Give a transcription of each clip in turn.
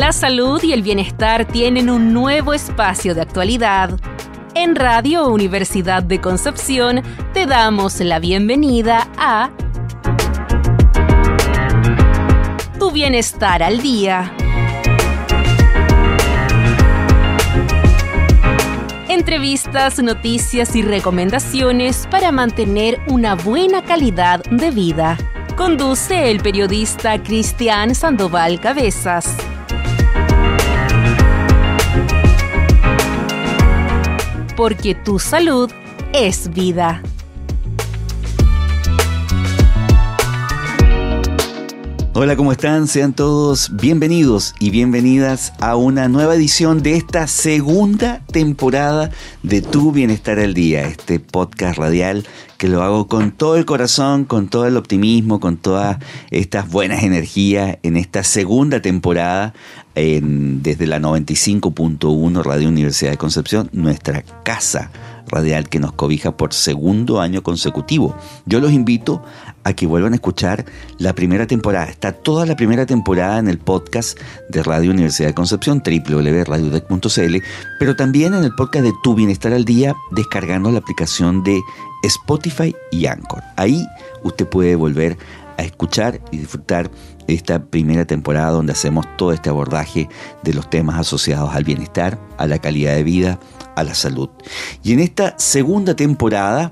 La salud y el bienestar tienen un nuevo espacio de actualidad. En Radio Universidad de Concepción te damos la bienvenida a Tu Bienestar al Día. Entrevistas, noticias y recomendaciones para mantener una buena calidad de vida. Conduce el periodista Cristian Sandoval Cabezas. Porque tu salud es vida. Hola, ¿cómo están? Sean todos bienvenidos y bienvenidas a una nueva edición de esta segunda temporada de Tu Bienestar al Día, este podcast radial que lo hago con todo el corazón, con todo el optimismo, con todas estas buenas energías en esta segunda temporada desde la 95.1 Radio Universidad de Concepción, nuestra casa radial que nos cobija por segundo año consecutivo. Yo los invito a que vuelvan a escuchar la primera temporada. Está toda la primera temporada en el podcast de Radio Universidad de Concepción, www.radiodec.cl, pero también en el podcast de Tu Bienestar al Día, descargando la aplicación de Spotify y Anchor. Ahí usted puede volver a escuchar y disfrutar esta primera temporada donde hacemos todo este abordaje de los temas asociados al bienestar, a la calidad de vida, a la salud. Y en esta segunda temporada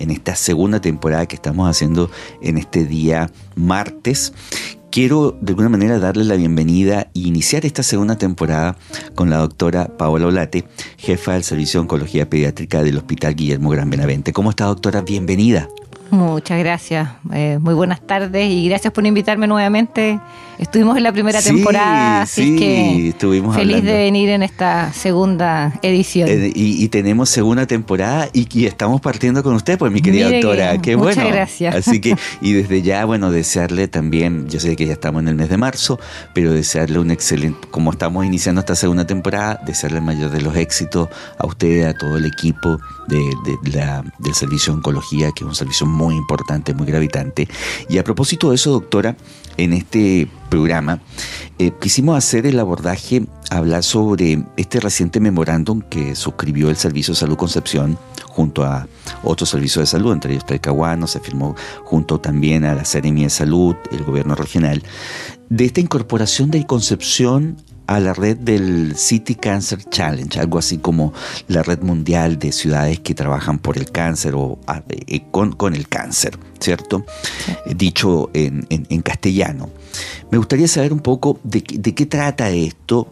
que estamos haciendo en este día martes, quiero de alguna manera darle la bienvenida e iniciar esta segunda temporada con la doctora Paola Olate, jefa del Servicio de Oncología Pediátrica del Hospital Guillermo Gran Benavente. ¿Cómo está, doctora? Bienvenida. Muchas gracias, muy buenas tardes y gracias por invitarme nuevamente. Estuvimos en la primera temporada, así que estuvimos feliz hablando de venir en esta segunda edición. Y tenemos segunda temporada y estamos partiendo con usted, pues mi querida doctora. Qué bueno. Muchas gracias. Así que, y desde ya, bueno, desearle también, yo sé que ya estamos en el mes de marzo, pero desearle un excelente, como estamos iniciando esta segunda temporada, desearle el mayor de los éxitos a usted, a todo el equipo del Servicio de Oncología, que es un servicio muy importante, muy gravitante. Y a propósito de eso, doctora, en este programa quisimos hacer el abordaje, hablar sobre este reciente memorándum que suscribió el Servicio de Salud Concepción junto a otros servicios de salud, entre ellos Talcahuano, se firmó junto también a la Seremi de Salud, el gobierno regional, de esta incorporación de Concepción a la red del City Cancer Challenge, algo así como la red mundial de ciudades que trabajan por el cáncer o con el cáncer, ¿cierto? Sí. Dicho en castellano. Me gustaría saber un poco de qué trata esto,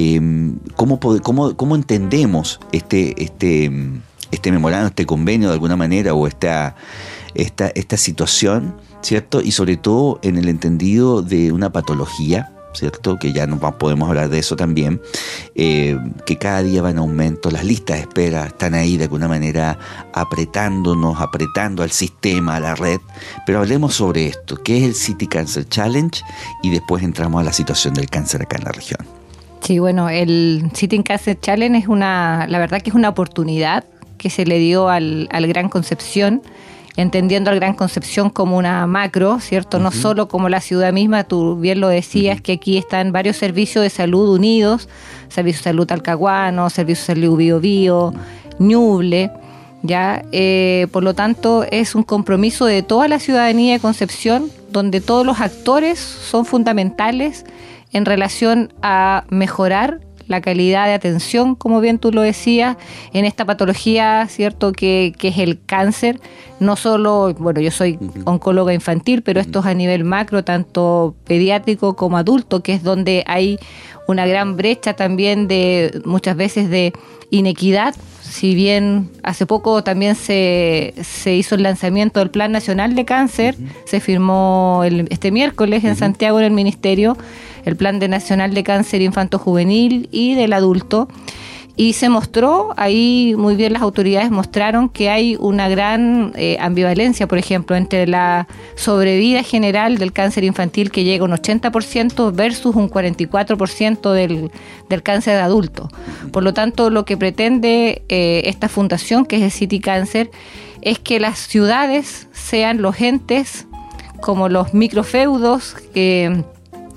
cómo entendemos este memorándum, este convenio de alguna manera, o esta situación, ¿cierto? Y sobre todo en el entendido de una patología, ¿cierto? Que ya podemos hablar de eso también, que cada día va en aumento, las listas de espera están ahí de alguna manera apretando al sistema, a la red, pero hablemos sobre esto, ¿qué es el City Cancer Challenge? Y después entramos a la situación del cáncer acá en la región. Sí, bueno, el City Cancer Challenge la verdad que es una oportunidad que se le dio al Gran Concepción, entendiendo al Gran Concepción como una macro, ¿cierto? No solo como la ciudad misma, tú bien lo decías, que aquí están varios servicios de salud unidos, Servicio de Salud Talcahuano, Servicio de Salud Biobío, Ñuble, ¿ya? Por lo tanto, es un compromiso de toda la ciudadanía de Concepción, donde todos los actores son fundamentales en relación a mejorar la calidad de atención, como bien tú lo decías, en esta patología, ¿cierto?, que es el cáncer. No solo, bueno, yo soy oncóloga infantil, pero esto es a nivel macro, tanto pediátrico como adulto, que es donde hay una gran brecha también de muchas veces de inequidad. Si bien hace poco también se hizo el lanzamiento del Plan Nacional de Cáncer, se firmó este miércoles en Santiago en el Ministerio, el Plan Nacional de Cáncer Infanto-Juvenil y del Adulto, y se mostró, ahí muy bien las autoridades mostraron que hay una gran ambivalencia, por ejemplo, entre la sobrevida general del cáncer infantil, que llega a un 80% versus un 44% del cáncer de adulto. Por lo tanto, lo que pretende esta fundación, que es el City Cancer, es que las ciudades sean los entes como los microfeudos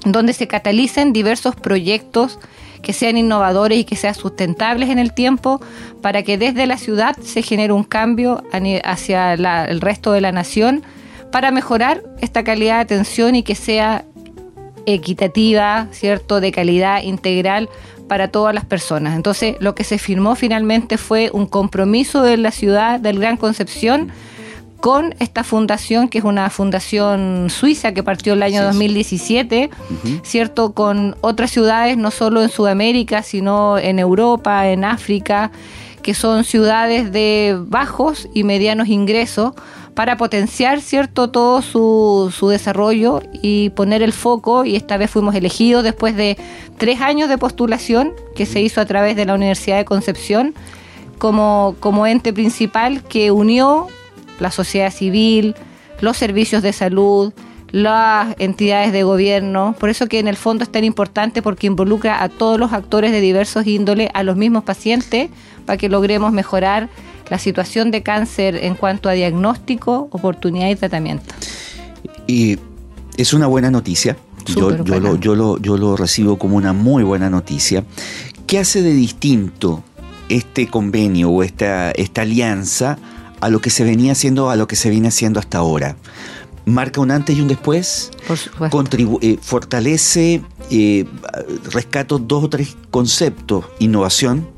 donde se catalicen diversos proyectos que sean innovadores y que sean sustentables en el tiempo, para que desde la ciudad se genere un cambio hacia el resto de la nación, para mejorar esta calidad de atención y que sea equitativa, ¿cierto?, de calidad integral para todas las personas. Entonces, lo que se firmó finalmente fue un compromiso de la ciudad del Gran Concepción con esta fundación, que es una fundación suiza que partió el año 2017, ¿cierto?, con otras ciudades, no solo en Sudamérica, sino en Europa, en África, que son ciudades de bajos y medianos ingresos, para potenciar, ¿cierto?, todo su desarrollo y poner el foco. Y esta vez fuimos elegidos después de 3 años de postulación que se hizo a través de la Universidad de Concepción como ente principal que unió la sociedad civil, los servicios de salud, las entidades de gobierno. Por eso que en el fondo es tan importante, porque involucra a todos los actores de diversos índoles, a los mismos pacientes, para que logremos mejorar la situación de cáncer en cuanto a diagnóstico, oportunidad y tratamiento. Y es una buena noticia. Yo lo recibo como una muy buena noticia. ¿Qué hace de distinto este convenio o esta alianza a lo que se venía haciendo, a lo que se viene haciendo hasta ahora? ¿Marca un antes y un después? Por supuesto. Fortalece, rescato 2 o 3 conceptos: innovación,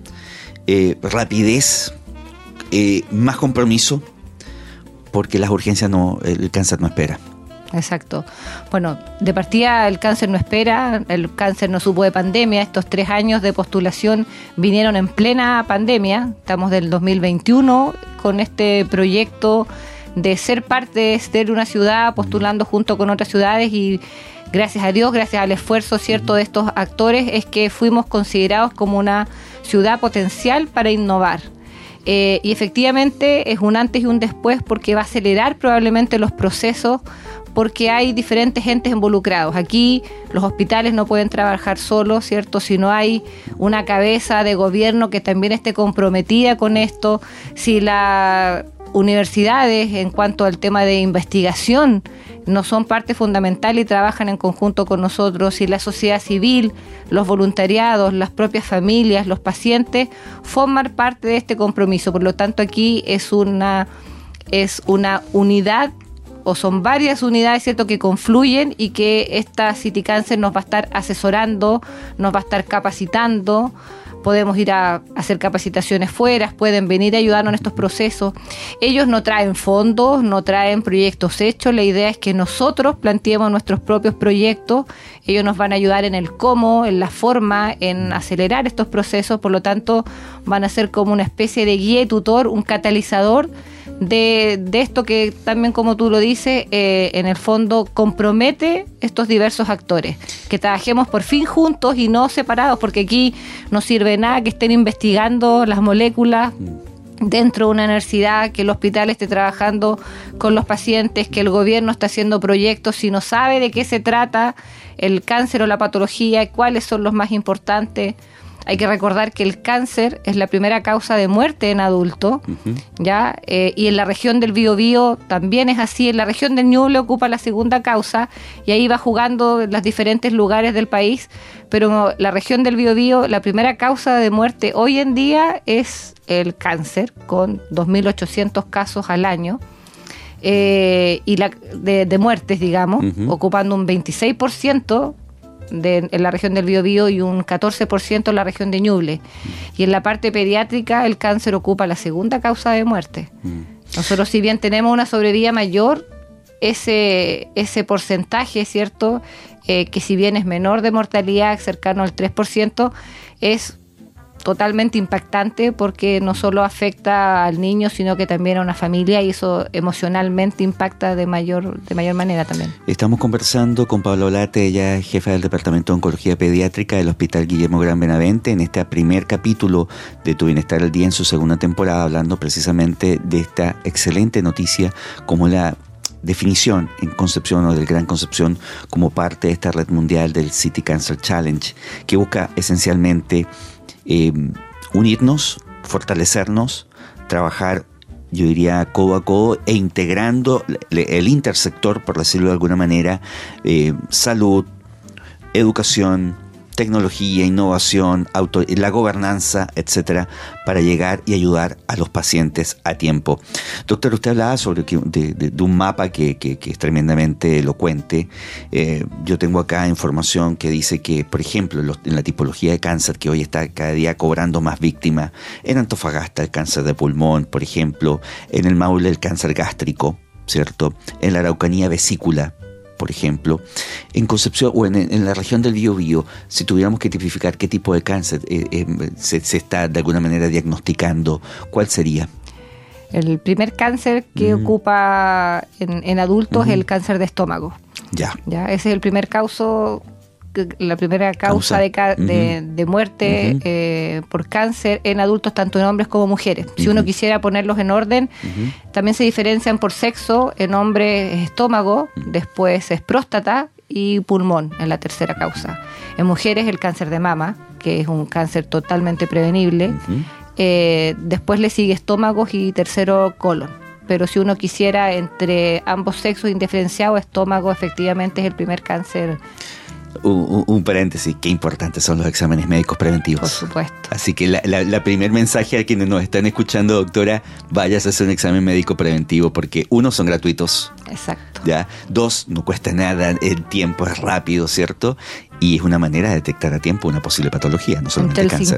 rapidez, más compromiso, porque las urgencias el cáncer no espera. Exacto. Bueno, de partida el cáncer no espera, el cáncer no supo de pandemia. Estos 3 años de postulación vinieron en plena pandemia. Estamos del 2021 con este proyecto de ser parte de ser una ciudad, postulando junto con otras ciudades, y gracias a Dios, gracias al esfuerzo, ¿cierto?, de estos actores, es que fuimos considerados como una ciudad potencial para innovar. Y efectivamente es un antes y un después, porque va a acelerar probablemente los procesos, porque hay diferentes entes involucrados. Aquí los hospitales no pueden trabajar solos, ¿cierto?, si no hay una cabeza de gobierno que también esté comprometida con esto, si las universidades, en cuanto al tema de investigación, no son parte fundamental y trabajan en conjunto con nosotros, si la sociedad civil, los voluntariados, las propias familias, los pacientes forman parte de este compromiso. Por lo tanto, aquí es una unidad, o son varias unidades, ¿cierto?, que confluyen, y que esta City Cancer nos va a estar asesorando, nos va a estar capacitando. Podemos ir a hacer capacitaciones fuera, pueden venir a ayudarnos en estos procesos. Ellos no traen fondos, no traen proyectos hechos. La idea es que nosotros planteemos nuestros propios proyectos. Ellos nos van a ayudar en el cómo, en la forma, en acelerar estos procesos. Por lo tanto, van a ser como una especie de guía y tutor, un catalizador de esto que también, como tú lo dices, en el fondo compromete estos diversos actores, que trabajemos por fin juntos y no separados, porque aquí no sirve nada que estén investigando las moléculas dentro de una universidad, que el hospital esté trabajando con los pacientes, que el gobierno esté haciendo proyectos, si no sabe de qué se trata el cáncer o la patología, cuáles son los más importantes. Hay que recordar que el cáncer es la primera causa de muerte en adultos, ¿ya? Y en la región del Biobío también es así. En la región del Ñuble ocupa la segunda causa, y ahí va jugando en los diferentes lugares del país. Pero la región del Biobío, la primera causa de muerte hoy en día es el cáncer, con 2.800 casos al año. Y de muertes, digamos, ocupando un 26%. En la región del Biobío y un 14% en la región de Ñuble. Y en la parte pediátrica el cáncer ocupa la segunda causa de muerte. Nosotros, si bien tenemos una sobrevida mayor, ese porcentaje, ¿cierto?, que si bien es menor de mortalidad, cercano al 3%, es totalmente impactante, porque no solo afecta al niño, sino que también a una familia, y eso emocionalmente impacta de mayor manera también. Estamos conversando con Paula Olate, ella es jefa del Departamento de Oncología Pediátrica del Hospital Guillermo Gran Benavente, en este primer capítulo de Tu Bienestar al Día, en su segunda temporada, hablando precisamente de esta excelente noticia, como la definición en Concepción, o del Gran Concepción, como parte de esta red mundial del City Cancer Challenge, que busca esencialmente unirnos, fortalecernos, trabajar, yo diría, codo a codo, e integrando el intersector, por decirlo de alguna manera, salud, educación, tecnología, innovación, la gobernanza, etcétera, para llegar y ayudar a los pacientes a tiempo. Doctor, usted hablaba sobre de un mapa que es tremendamente elocuente. Yo tengo acá información que dice que, por ejemplo, en la tipología de cáncer, que hoy está cada día cobrando más víctimas, en Antofagasta el cáncer de pulmón, por ejemplo, en el Maule el cáncer gástrico, ¿cierto? En la Araucanía vesícula, por ejemplo, en Concepción o en la región del Biobío, si tuviéramos que tipificar qué tipo de cáncer se está de alguna manera diagnosticando, ¿cuál sería? El primer cáncer que ocupa en adultos es el cáncer de estómago. Ya. Ese es el primer la primera causa de muerte por cáncer en adultos, tanto en hombres como mujeres. Si uno quisiera ponerlos en orden, también se diferencian por sexo. En hombres es estómago, después es próstata y pulmón en la tercera causa. En mujeres el cáncer de mama, que es un cáncer totalmente prevenible. Después le sigue estómagos y tercero colon. Pero si uno quisiera entre ambos sexos indiferenciado, estómago efectivamente es el primer cáncer. Un paréntesis, qué importantes son los exámenes médicos preventivos. Por supuesto. Así que la primer mensaje a quienes nos están escuchando, doctora, vayas a hacer un examen médico preventivo, porque 1, son gratuitos. Exacto. ¿Ya? 2, no cuesta nada, el tiempo es rápido, ¿cierto? Y es una manera de detectar a tiempo una posible patología, no solamente entre el cáncer.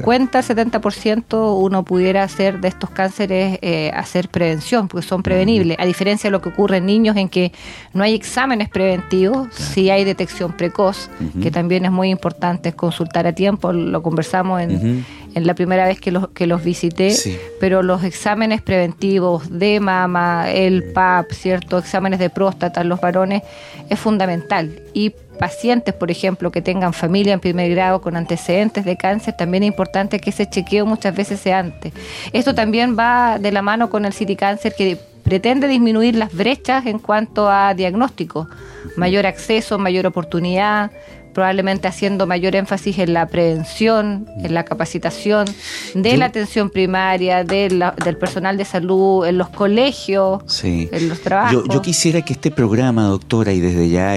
50-70% uno pudiera hacer de estos cánceres hacer prevención, porque son prevenibles, a diferencia de lo que ocurre en niños, en que no hay exámenes preventivos, sí hay detección precoz, que también es muy importante consultar a tiempo. Lo conversamos en la primera vez que los visité, pero los exámenes preventivos de mama, el PAP, ¿cierto? Exámenes de próstata en los varones es fundamental. Y pacientes, por ejemplo, que tengan familia en primer grado con antecedentes de cáncer, también es importante que ese chequeo muchas veces sea antes. Esto también va de la mano con el City Cancer, que pretende disminuir las brechas en cuanto a diagnóstico, mayor acceso, mayor oportunidad, probablemente haciendo mayor énfasis en la prevención, en la capacitación de la atención primaria, del personal de salud, en los colegios, en los trabajos. Yo quisiera que este programa, doctora, y desde ya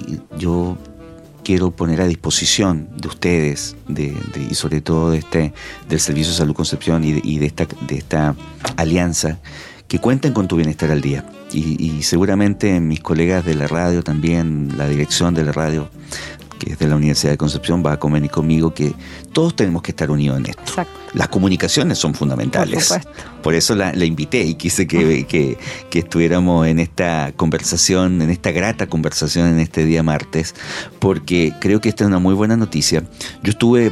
yo quiero poner a disposición de ustedes, y sobre todo del Servicio de Salud Concepción y de esta alianza, que cuenten con Tu Bienestar al Día. Y seguramente mis colegas de la radio también, la dirección de la radio, que es de la Universidad de Concepción, va a convenir conmigo que todos tenemos que estar unidos en esto. Exacto. Las comunicaciones son fundamentales. Por supuesto. Por eso la invité y quise que estuviéramos en esta conversación, en esta grata conversación en este día martes, porque creo que esta es una muy buena noticia. Yo estuve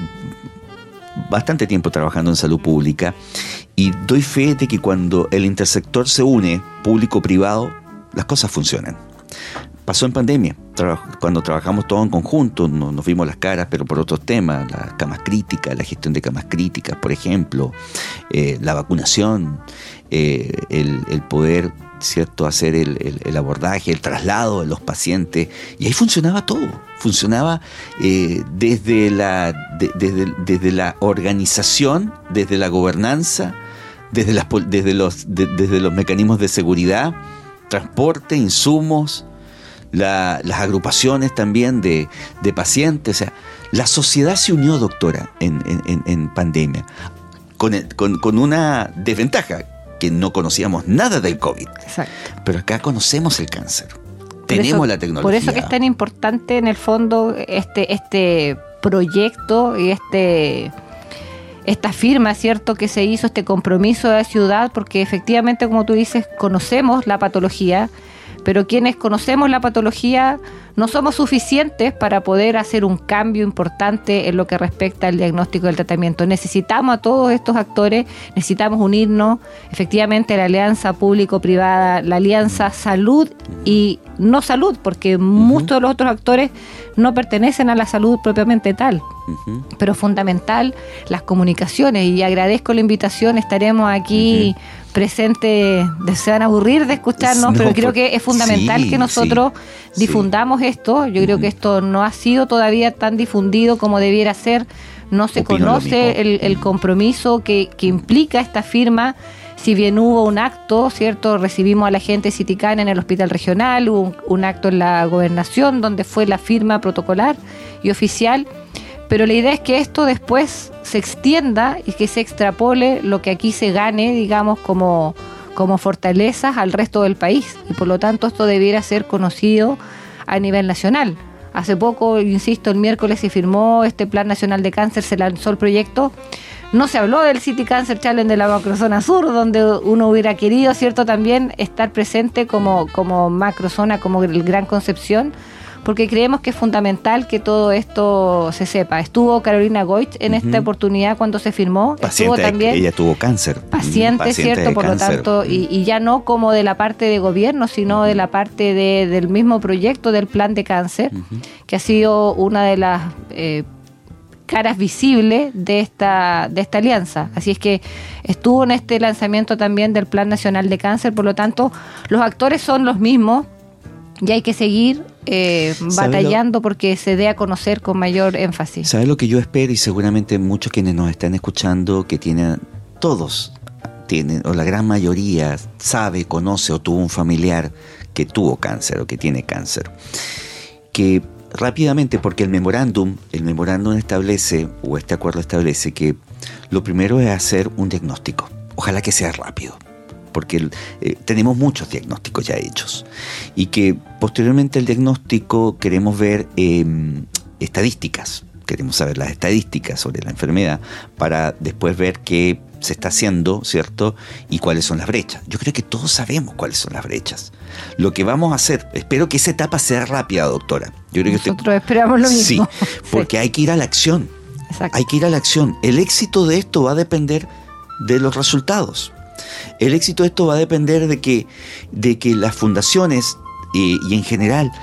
bastante tiempo trabajando en salud pública y doy fe de que cuando el intersector se une, público-privado, las cosas funcionan. Pasó en pandemia, cuando trabajamos todos en conjunto, nos vimos las caras, pero por otros temas, las camas críticas, la gestión de camas críticas, por ejemplo, la vacunación, el poder, ¿cierto?, hacer el abordaje, el traslado de los pacientes, y ahí funcionaba todo, funcionaba desde la organización, desde la gobernanza, desde los mecanismos de seguridad, transporte, insumos, las agrupaciones también de pacientes. O sea, la sociedad se unió, doctora, en pandemia, con una desventaja, que no conocíamos nada del COVID. Exacto. Pero acá conocemos el cáncer. Tenemos la tecnología. Por eso que es tan importante en el fondo este proyecto y esta firma, ¿cierto?, que se hizo, este compromiso de la ciudad, porque efectivamente, como tú dices, conocemos la patología, pero quienes conocemos la patología no somos suficientes para poder hacer un cambio importante en lo que respecta al diagnóstico y el tratamiento. Necesitamos a todos estos actores, necesitamos unirnos, efectivamente, la alianza público-privada, la alianza salud y no salud, porque muchos de los otros actores no pertenecen a la salud propiamente tal. Pero fundamental las comunicaciones, y agradezco la invitación. Estaremos aquí presentes. Se van a aburrir de escucharnos, pero creo que es fundamental que nosotros difundamos esto. Yo creo que esto no ha sido todavía tan difundido como debiera ser. No se conoce el compromiso que implica esta firma, Si bien hubo un acto, ¿cierto? Recibimos a la gente de CITICAN en el hospital regional, hubo un acto en la gobernación donde fue la firma protocolar y oficial, pero la idea es que esto después se extienda y que se extrapole lo que aquí se gane, digamos, como fortalezas al resto del país, y por lo tanto esto debiera ser conocido a nivel nacional. Hace poco, insisto, el miércoles se firmó este Plan Nacional de Cáncer, se lanzó el proyecto. No se habló del City Cancer Challenge de la macrozona sur, donde uno hubiera querido, ¿cierto?, también estar presente como macrozona, como el Gran Concepción, porque creemos que es fundamental que todo esto se sepa. Estuvo Carolina Goich en esta oportunidad cuando se firmó. Paciente, estuvo también ella tuvo cáncer. Paciente, ¿cierto? Por cáncer. Lo tanto, y ya no como de la parte de gobierno, sino de la parte del mismo proyecto del plan de cáncer, que ha sido una de las caras visibles de esta alianza. Así es que estuvo en este lanzamiento también del Plan Nacional de Cáncer, por lo tanto, los actores son los mismos y hay que seguir batallando porque se dé a conocer con mayor énfasis. ¿Sabes lo que yo espero? Y seguramente muchos quienes nos están escuchando, que todos tienen, o la gran mayoría, sabe, conoce o tuvo un familiar que tuvo cáncer o que tiene cáncer. Que rápidamente, porque el memorándum establece, o este acuerdo establece, que lo primero es hacer un diagnóstico. Ojalá que sea rápido, porque tenemos muchos diagnósticos ya hechos, y que posteriormente el diagnóstico queremos ver estadísticas, queremos saber las estadísticas sobre la enfermedad para después ver qué se está haciendo, ¿cierto? Y cuáles son las brechas. Yo creo que todos sabemos cuáles son las brechas. Lo que vamos a hacer, espero que esa etapa sea rápida, doctora. Yo creo Nosotros esperamos lo mismo. Sí, porque hay que ir a la acción. Exacto. Hay que ir a la acción. El éxito de esto va a depender de los resultados. El éxito de esto va a depender de que las fundaciones y en general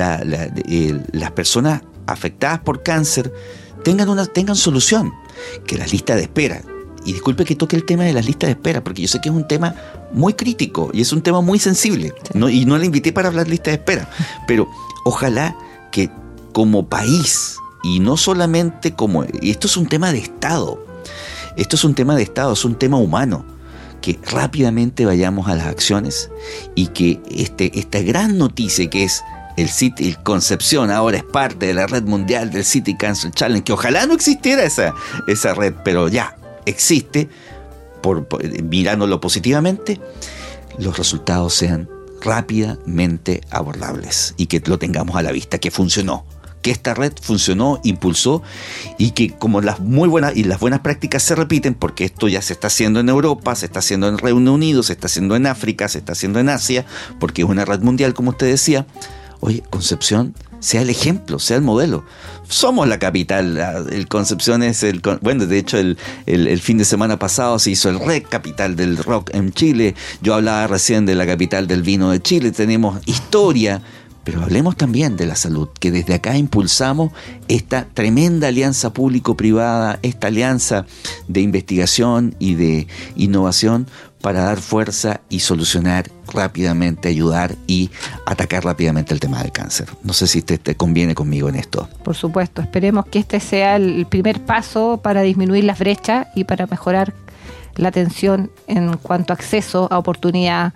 las personas afectadas por cáncer tengan solución. Que las listas de espera, y disculpe que toque el tema de las listas de espera, porque yo sé que es un tema muy crítico y es un tema muy sensible, ¿no? Y no la invité para hablar de listas de espera, pero ojalá que como país, y no solamente y esto es un tema de Estado, es un tema humano, que rápidamente vayamos a las acciones y que esta gran noticia que es el Concepción ahora es parte de la red mundial del City Cancer Challenge, que ojalá no existiera esa red, pero ya existe, mirándolo positivamente, los resultados sean rápidamente abordables y que lo tengamos a la vista, que funcionó, que esta red funcionó, impulsó, y que como las buenas prácticas se repiten, porque esto ya se está haciendo en Europa, se está haciendo en Reino Unido, se está haciendo en África, se está haciendo en Asia, porque es una red mundial, como usted decía. Oye, Concepción, sea el ejemplo, sea el modelo. Somos la capital, el Concepción es bueno, de hecho el fin de semana pasado se hizo el REC, capital del rock en Chile. Yo hablaba recién de la capital del vino de Chile, tenemos historia, pero hablemos también de la salud, que desde acá impulsamos esta tremenda alianza público-privada, esta alianza de investigación y de innovación para dar fuerza y solucionar rápidamente, ayudar y atacar rápidamente el tema del cáncer. No sé si te conviene conmigo en esto. Por supuesto, esperemos que este sea el primer paso para disminuir las brechas y para mejorar la atención en cuanto a acceso a oportunidad,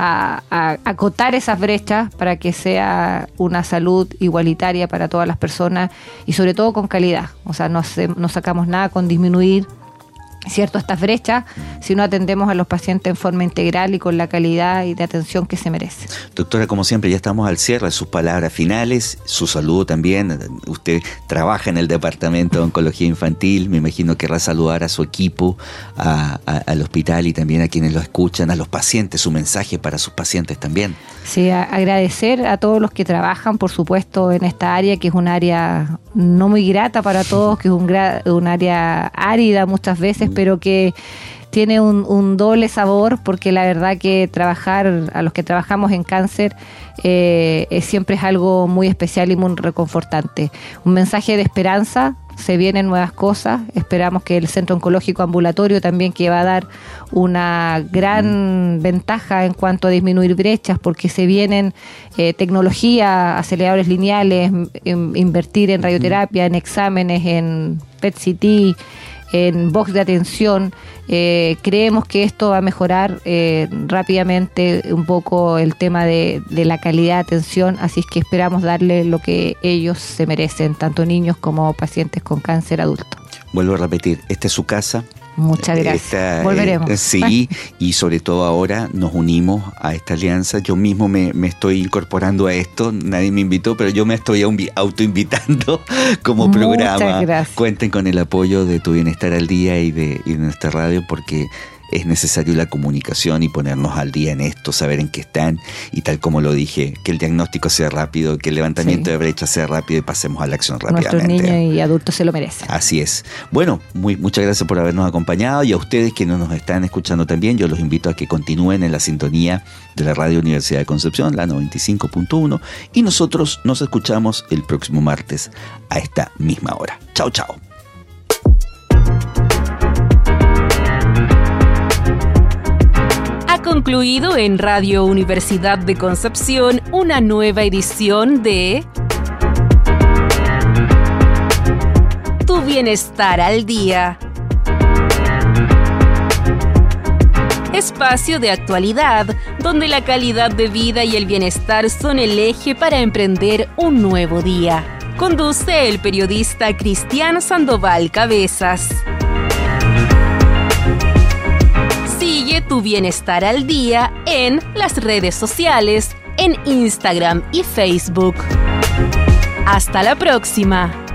a acotar esas brechas para que sea una salud igualitaria para todas las personas y sobre todo con calidad. O sea, no sacamos nada con disminuir, ¿cierto?, estas brechas, si no atendemos a los pacientes en forma integral y con la calidad y de atención que se merece. Doctora, como siempre, ya estamos al cierre. Sus palabras finales, su saludo también. Usted trabaja en el Departamento de Oncología Infantil, me imagino querrá saludar a su equipo, al hospital y también a quienes lo escuchan, a los pacientes, su mensaje para sus pacientes también. Sí, agradecer a todos los que trabajan, por supuesto, en esta área, que es un área no muy grata para todos, que es un área árida muchas veces, pero que tiene un doble sabor, porque la verdad que a los que trabajamos en cáncer siempre es algo muy especial y muy reconfortante. Un mensaje de esperanza, se vienen nuevas cosas, esperamos que el Centro Oncológico Ambulatorio también, que va a dar una gran ventaja en cuanto a disminuir brechas, porque se vienen tecnología, aceleradores lineales, invertir en radioterapia, en exámenes, en PET-CT, en box de atención. Creemos que esto va a mejorar rápidamente un poco el tema de la calidad de atención, así es que esperamos darle lo que ellos se merecen, tanto niños como pacientes con cáncer adulto. Vuelvo a repetir, esta es su casa. Muchas gracias. Volveremos. Sí, y sobre todo ahora nos unimos a esta alianza. Yo mismo me estoy incorporando a esto. Nadie me invitó, pero yo me estoy autoinvitando como programa. Muchas gracias. Cuenten con el apoyo de Tu Bienestar al Día y de nuestra radio, porque es necesario la comunicación y ponernos al día en esto, saber en qué están, y tal como lo dije, que el diagnóstico sea rápido, que el levantamiento de brecha sea rápido y pasemos a la acción rápidamente. Nuestros niños y adultos se lo merecen. Así es. Bueno, muchas gracias por habernos acompañado, y a ustedes que nos están escuchando también, yo los invito a que continúen en la sintonía de la Radio Universidad de Concepción, la 95.1, y nosotros nos escuchamos el próximo martes a esta misma hora. Chao, chao. Concluido en Radio Universidad de Concepción una nueva edición de Tu Bienestar al Día. Espacio de actualidad donde la calidad de vida y el bienestar son el eje para emprender un nuevo día. Conduce el periodista Cristian Sandoval Cabezas. Sigue Tu Bienestar al Día en las redes sociales, en Instagram y Facebook. Hasta la próxima.